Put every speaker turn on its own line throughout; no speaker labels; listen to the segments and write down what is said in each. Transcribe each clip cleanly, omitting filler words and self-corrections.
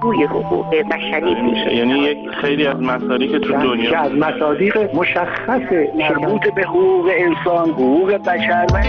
بازگوی حقوق بشری میشه.
یعنی یک خیلی از مصادیق تو دنیا
از مصادیق مشخص
مربوط به حقوق انسان، حقوق بشر و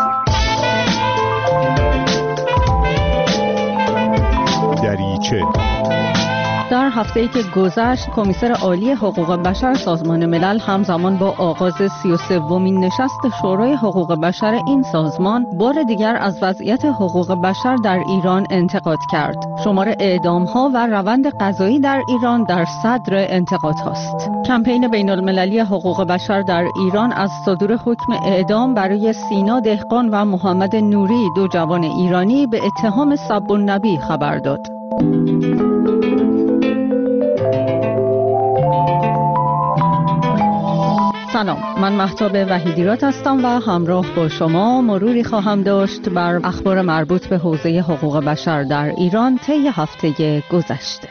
دریچه.
در هفته‌ای که گذشت، کمیسر عالی حقوق بشر سازمان ملل همزمان با آغاز 33مین نشست شورای حقوق بشر این سازمان بار دیگر از وضعیت حقوق بشر در ایران انتقاد کرد. شمار اعدام‌ها و روند قضایی در ایران در صدر انتقادهاست. کمپین بین‌المللی حقوق بشر در ایران از صدور حکم اعدام برای سینا دهقان و محمد نوری، 2 جوان ایرانی به اتهام سب النبی خبر داد. سلام، من مهتاب وحیدیراد هستم و همراه با شما مروری خواهم داشت بر اخبار مربوط به حوزه حقوق بشر در ایران طی هفته گذشته.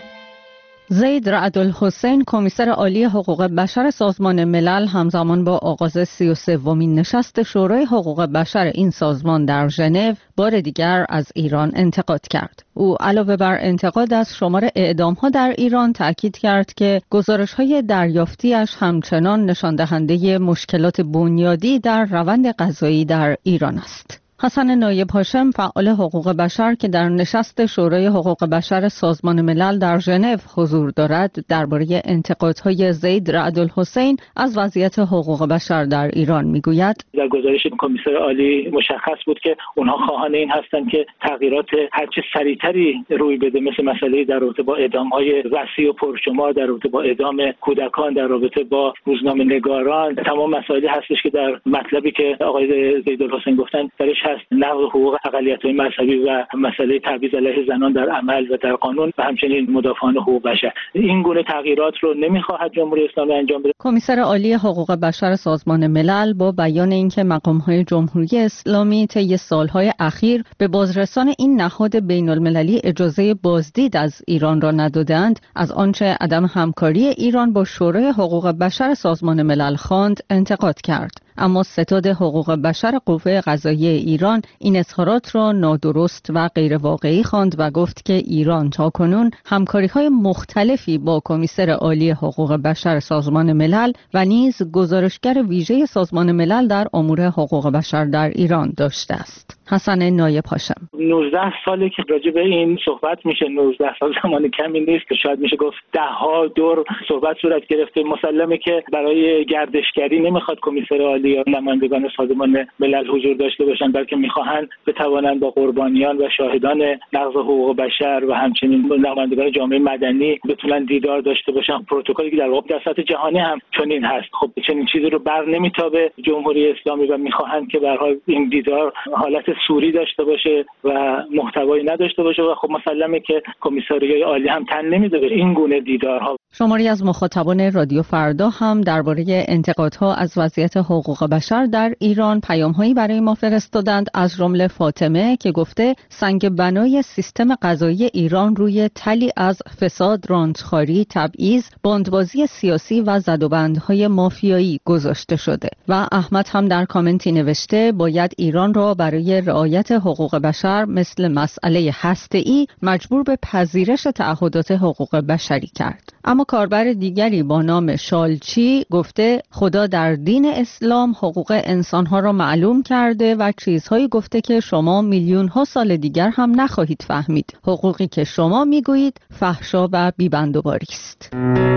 زید رعدالحسین، کمیسر عالی حقوق بشر سازمان ملل، همزمان با آغاز 33مین نشست شورای حقوق بشر این سازمان در ژنو بار دیگر از ایران انتقاد کرد. او علاوه بر انتقاد از شمار اعدام‌ها در ایران تأکید کرد که گزارش‌های دریافتی‌اش همچنان نشان دهنده مشکلات بنیادی در روند قضایی در ایران است. حسن نایب هاشم، فعال حقوق بشر که در نشست شورای حقوق بشر سازمان ملل در ژنو حضور دارد، درباره انتقادهای زید رعدالحسین از وضعیت حقوق بشر در ایران میگوید:
در گزارش کمیسر عالی مشخص بود که اونها خواهان این هستند که تغییرات هرچه سریعتری روی بده، مثل مسئله در رابطه با اعدام‌های وسیع و پرشمار، در رابطه با اعدام کودکان، در رابطه با روزنامه‌نگاران. تمام مسائلی هستش که در مطلبی که آقای زیدالحسین گفتن درش هست: نقض حقوق اقلیت‌های مذهبی و مسئله تبعیض علیه زنان در عمل و در قانون و همچنین مدافعان حقوق بشر. این گونه تغییرات رو نمی‌خواهد جمهوری اسلامی انجام بده.
کمیسر عالی حقوق بشر سازمان ملل با بیان اینکه مقام‌های جمهوری اسلامی طی سال‌های اخیر به بازرسان این نهاد بین‌المللی اجازه بازدید از ایران را ندادند، از آنچه عدم همکاری ایران با شورای حقوق بشر سازمان ملل خواند انتقاد کرد. اما ستاد حقوق بشر قوه قضاییه ایران این اظهارات را نادرست و غیر واقعی خواند و گفت که ایران تاکنون همکاری‌های مختلفی با کمیسر عالی حقوق بشر سازمان ملل و نیز گزارشگر ویژه سازمان ملل در امور حقوق بشر در ایران داشته است. حسن نایب هاشم:
19 ساله که راجع به این صحبت میشه. 19 سال زمان کمی نیست که شاید میشه گفت 10 دور صحبت صورت گرفته. مسلمه که برای گردشگری نمیخواد کمیسر عالی یا نمایندگان سازمان ملل حضور داشته باشند، بلکه میخواهند بتوانند با قربانیان و شاهدان نقض حقوق بشر و همچنین نمایندگان جامعه مدنی بتونن دیدار داشته باشند. پروتکلی که در واقع در سطح جهانی هم چنین هست. خب چنین چیزی رو بر نمیتابه جمهوری اسلامی و میخواهند که به هر حال این دیدار حالت سوری داشته باشه و محتوایی نداشته باشه و خب مسلمه که کمیسریای عالی هم تن نمیده به این گونه دیدارها.
شماری از مخاطبان رادیو فردا هم درباره انتقادها از وضعیت حقوق بشر در ایران پیام‌هایی برای ما فرستادند، از جمله فاطمه که گفته سنگ بنای سیستم قضایی ایران روی تلی از فساد، رانتخواری، تبعیض، باندبازی سیاسی و زدوبندهای مافیایی گذاشته شده. و احمد هم در کامنتی نوشته باید ایران را برای رعایت حقوق بشر مثل مسئله هسته‌ای مجبور به پذیرش تعهدات حقوق بشری کرد. اما کاربر دیگری با نام شالچی گفته خدا در دین اسلام حقوق انسانها را معلوم کرده و چیزهایی گفته که شما میلیون‌ها سال دیگر هم نخواهید فهمید. حقوقی که شما میگویید فحشا و بی‌بندوباری است.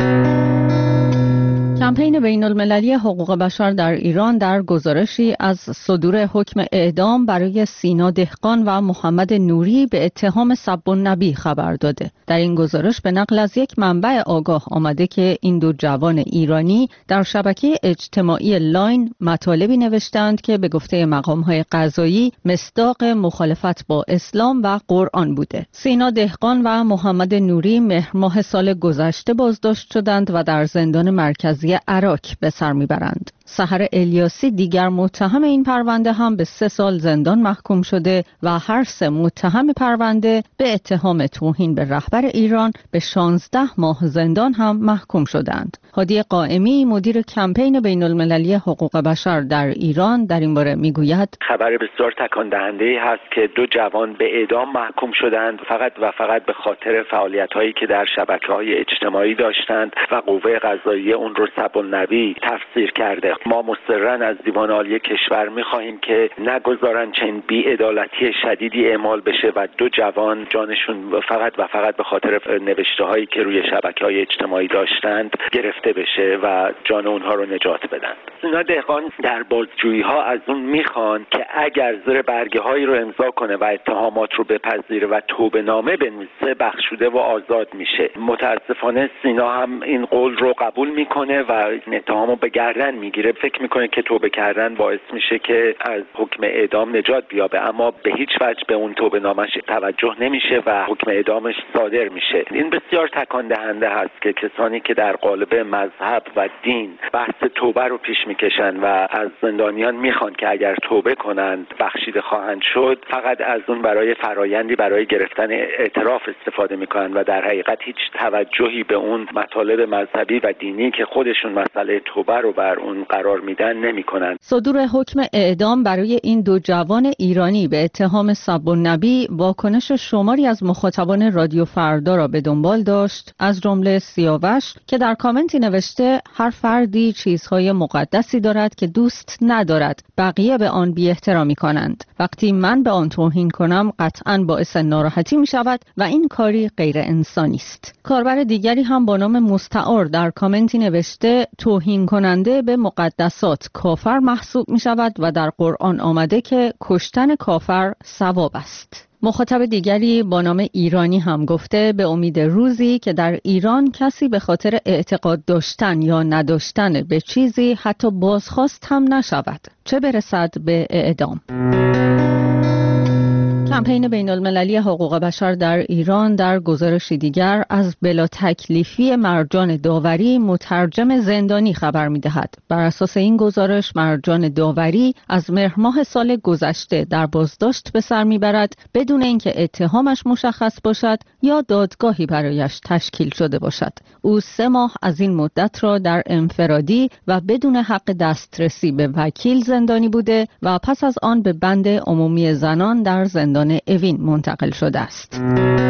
کمپین بین‌المللی حقوق بشر در ایران در گزارشی از صدور حکم اعدام برای سینا دهقان و محمد نوری به اتهام سب النبی خبر داده. در این گزارش به نقل از یک منبع آگاه آمده که این 2 جوان ایرانی در شبکه اجتماعی لاین مطالبی نوشتند که به گفته مقام‌های قضایی مصداق مخالفت با اسلام و قرآن بوده. سینا دهقان و محمد نوری مهر ماه سال گذشته بازداشت شدند و در زندان مرکزی حوزه عراق به سر میبرند. سحر الیاسی دیگر متهم این پرونده هم به 3 سال زندان محکوم شده و هر 3 متهم پرونده به اتهام توهین به رهبر ایران به 16 ماه زندان هم محکوم شدند. هادی قائمی مدیر کمپین بین المللی حقوق بشر در ایران در این باره میگوید
خبر بسیار تکان دهنده‌ای هست که 2 جوان به اعدام محکوم شدند فقط به خاطر فعالیت‌هایی که در شبکه‌های اجتماعی داشتند و قوه قضاییه اون رو سب‌النبی تفسیر کرده. ما مصرراً از دیوان عالی کشور می‌خواهیم که نگذارن چنین بی‌عدالتی شدیدی اعمال بشه و 2 جوان جانشون فقط به خاطر نوشته‌هایی که روی شبکه‌های اجتماعی داشتند گرفته بشه و جان اونها رو نجات بدن. اینا دهقان در بازجویی‌ها از اون میخوان که اگر زیر برگه‌هایی رو امضا کنه و اتهامات رو بپذیره و توبه‌نامه بنویسه بخشوده و آزاد میشه. متاسفانه سینا هم این قول رو قبول میکنه و این اتهامو به گردن میگیره. فکر میکنه که توبه کردن باعث میشه که از حکم اعدام نجات بیابه، اما به هیچ وجه به اون توبه‌نامش توجه نمیشه و حکم اعدامش صادر میشه. این بسیار تکان دهنده هست که کسانی که در قالب مذهب و دین بحث توبه رو پیش میکشن و از زندانیان میخوان که اگر توبه کنند بخشیده خواهند شد، فقط از اون برای فرایندی برای گرفتن اعتراف استفاده میکنن و در حقیقت هیچ توجهی به اون مطالب مذهبی و دینی که خودشون مسئله توبه رو بر اون قرار میدن نمیکنن.
صدور حکم اعدام برای این 2 جوان ایرانی به اتهام سب‌النبی واکنش شماری از مخاطبان رادیو فردا را به دنبال داشت، از جمله سیاوش که در کامنتی نوشته هر فردی چیزهای مقدسی دارد که دوست ندارد بقیه به آن بی احترامی کنند. وقتی من به آن توهین کنم قطعاً باعث ناراحتی می شود و این کاری غیر انسانی است. کاربر دیگری هم با نام مستعار در کامنتی نوشته توهین کننده به مقدسات کافر محسوب می شود و در قرآن آمده که کشتن کافر ثواب است. مخاطب دیگری با نام ایرانی هم گفته به امید روزی که در ایران کسی به خاطر اعتقاد داشتن یا نداشتن به چیزی حتی بازخواست هم نشود، چه برسد به اعدام. کمپین بین المللی حقوق بشر در ایران در گزارشی دیگر از بلا تکلیفی مرجان داوری مترجم زندانی خبر می‌دهد. بر اساس این گزارش مرجان داوری از مهر ماه سال گذشته در بازداشت به سر می‌برد بدون اینکه اتهامش مشخص باشد یا دادگاهی برایش تشکیل شده باشد. او 3 ماه از این مدت را در انفرادی و بدون حق دسترسی به وکیل زندانی بوده و پس از آن به بند عمومی زنان در زندان اوین منتقل شده است.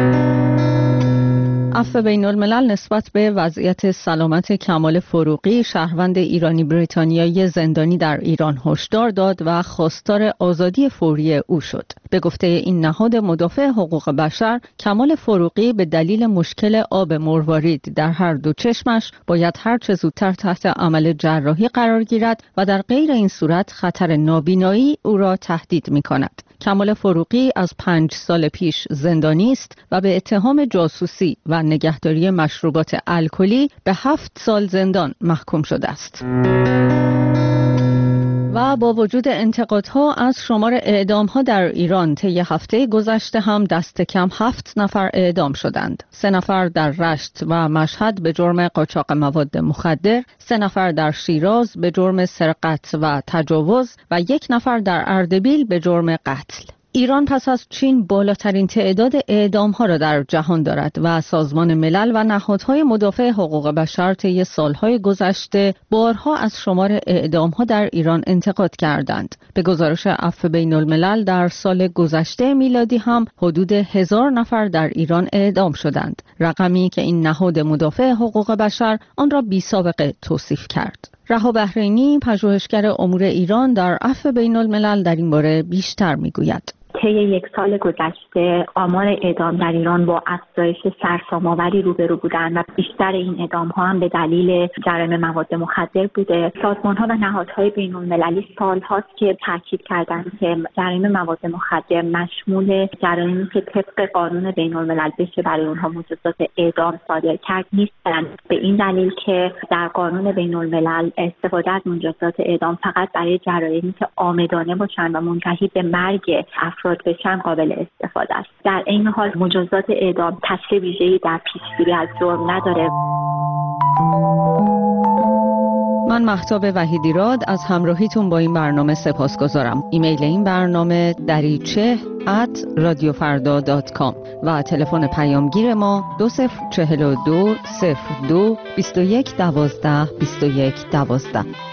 عفو بین الملل نسبت به وضعیت سلامت کمال فروغی شهروند ایرانی بریتانیایی زندانی در ایران هشدار داد و خواستار آزادی فوری او شد. به گفته این نهاد مدافع حقوق بشر، کمال فروغی به دلیل مشکل آب مروارید در هر 2 چشمش باید هر چه زودتر تحت عمل جراحی قرار گیرد و در غیر این صورت خطر نابینایی او را تهدید می‌کند. کمال فروغی از 5 سال پیش زندانی است و به اتهام جاسوسی و نگهداری مشروبات الکلی به 7 سال زندان محکوم شده است. و با وجود انتقادها از شمار اعدام‌ها در ایران طی هفته گذشته هم دست کم 7 نفر اعدام شدند. 3 نفر در رشت و مشهد به جرم قاچاق مواد مخدر، 3 نفر در شیراز به جرم سرقت و تجاوز و 1 نفر در اردبیل به جرم قتل. ایران پس از چین بالاترین تعداد اعدام‌ها را در جهان دارد و سازمان ملل و نهادهای مدافع حقوق بشر طی سالهای گذشته بارها از شمار اعدام‌ها در ایران انتقاد کردند. به گزارش عفو بین الملل در سال گذشته میلادی هم حدود 1000 نفر در ایران اعدام شدند، رقمی که این نهاد مدافع حقوق بشر آن را بی‌سابقه توصیف کرد. رها بحرینی، پژوهشگر امور ایران در عفو بین الملل در این باره بیشتر میگوید.
طی 1 سال گذشته آمار اعدام در ایران با افزایش سرسام‌آوری روبرو بودند و بیشتر این اعدام‌ها هم به دلیل جرایم مواد مخدر بوده. سازمان‌ها و نهادهای بین‌المللی سال‌هاست که تاکید کردند که جرایم مواد مخدر مشمول جرایمی که طبق قانون بین‌الملل بشه برای اونها مجازات اعدام صادر کرد نیستند. به این دلیل که در قانون بین‌الملل استفاده از مجازات اعدام فقط برای جرایمی که عامدانه باشن و منتهی به مرگ افراد بشن قابل استفاده است. در این حال مجازات اعدام تاثیر ویژه‌ای در پیشگیری از جرم نداره.
من مهتاب وحیدیراد از همراهیتون با این برنامه سپاسگزارم. ایمیل این برنامه dariche@radiofarda.com و تلفن پیامگیر ما 2042 02 21 12 21 12.